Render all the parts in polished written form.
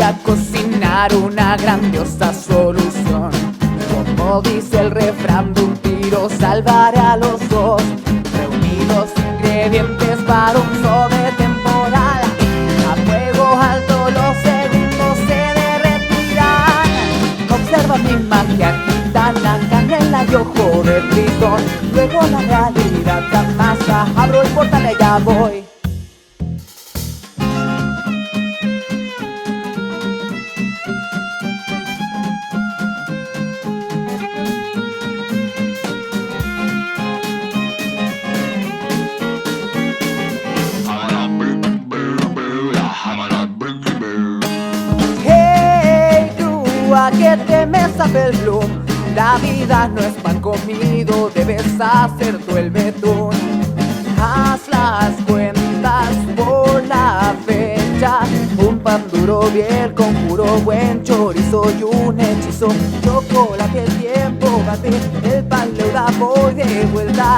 a cocinar una grandiosa solución. Como dice el refrán, de un tiro salvaré a los dos. Reuní los ingredientes para un show de temporada. A fuego alto los segundos se derretirán. Observa mi magia gitana, canela y ojo de tritón. Luego la realidad amasa, abro el portal y ya voy. ¿A qué temes, Appleblum? La vida no es pan comido, debes hacer tú el betún. Haz las cuentas por la fecha. Un pan duro bien con puro buen chorizo y un hechizo. Chocolate, el tiempo bate, el pan le da voy de vuelta.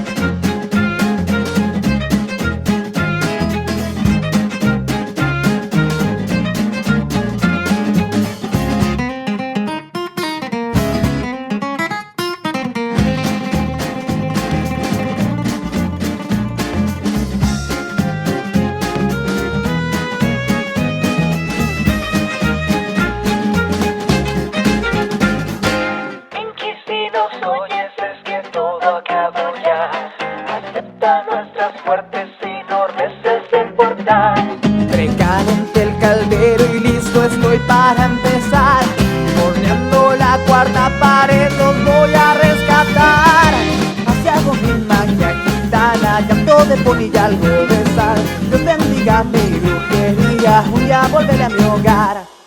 Oyes, es que todo acabó ya. Acepta nuestras fuertes y no reces de importar. Precalente el caldero y listo estoy para empezar. Horneando la cuarta pared los voy a rescatar. Así hago mi magia gitana, llanto de poni y algo de sal. Dios bendiga mi brujería, voy a volver a mi hogar.